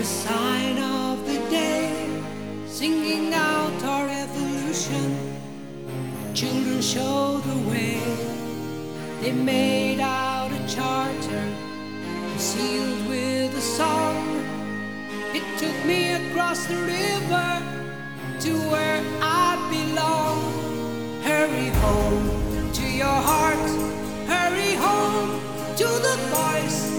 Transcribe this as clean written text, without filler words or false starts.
sign of the day, singing out our evolution. Children show the way. They made out a charter, sealed with a song. It took me across the river to where I belong. Hurry home to your heart, hurry home to the voice